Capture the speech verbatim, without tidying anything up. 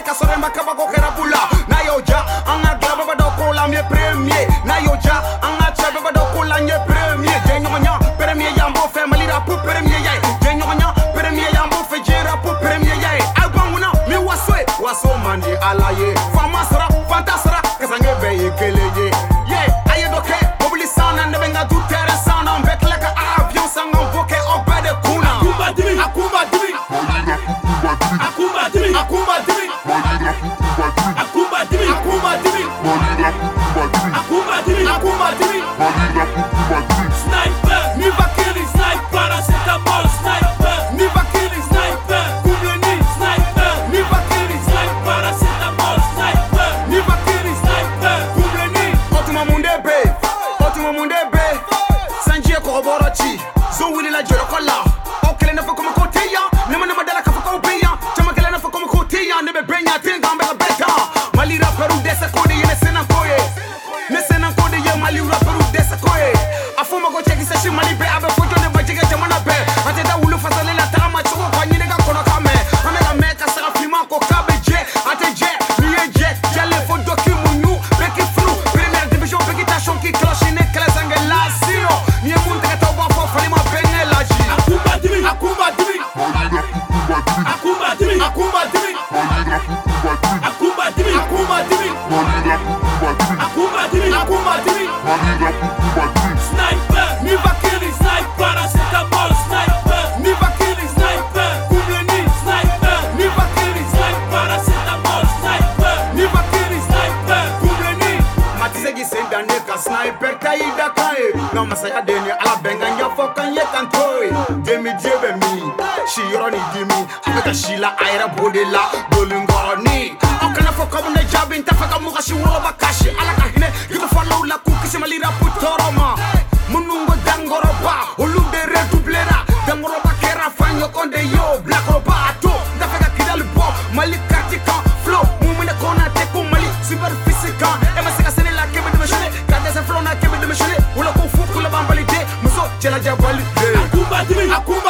kasoremba kabako kerabula na yoja anga glaba do kola me premier na yoja anga chaba do kola nye premier jenyonya premier yambo family rap premier yai jenyonya premier yambo fe jera premier yai albumuna mi waswe waso mandi alaye famasra fantasra kasange beye keleye yeah aye doke mobili sana nebenga tutere sana mbekle ka avion sanga boke obede kuna akumba dimi akumba dimi akumba dimi akumba dimi akumba dimi akumba dimi akumba dimi akumba dimi sniper ni vakili sniper paracetamol sniper ni vakili sniper kumleni sniper ni vakili sniper paracetamol sniper ni vakili sniper kumleni otuma mundebe otuma mundebe sanjie ko borochi zo wili la jolo kola okele na fako makotia nema na madala ka fako pia chama kele na fako makotia nebe benya tinga mbela beta mali rapperu desa kodi yene sena koye ne sena kodi ye mali rapperu desa koye afuma ko cheki sashi mali be abe foto ne bajiga jamana be ateta wulu fasale la tama choko kwa nyine ga kono kame amela meka sara fima ko kabeje ateje miye je jale fo doki munyu beki flu premier division beki tashon ki cloche ne kala sange la sino ni munte ka toba fo falima benye la ji akumba dimi akumba dimi akumba dimi akumba dimi akumba dimi akumba dimi akumba dimi akumba dimi sniper ni vakili sniper paracetamol sniper ni vakili sniper kumleni sniper ni vakili sniper paracetamol sniper ni vakili sniper kumleni matisegi senda neka sniper kaida kai no masaya deni ala benga nyafo kanye kantoi demi jebe mi shironi dimi afika shila aira bodela bolingoni okana foka mune jabin tafaka mugashi wolo bakashi ala kahine gito follow la kukisi malira putoroma munungo dangoroba olude redublera dangoroba kera fanyo konde yo black robato tafaka kidal bo mali katika flow mumune kona teku mali super physical emasika sene la kebe de machine kada sa flow na kebe de machine wala ko fuku la bambali de muso jela jabali akumba dimi akumba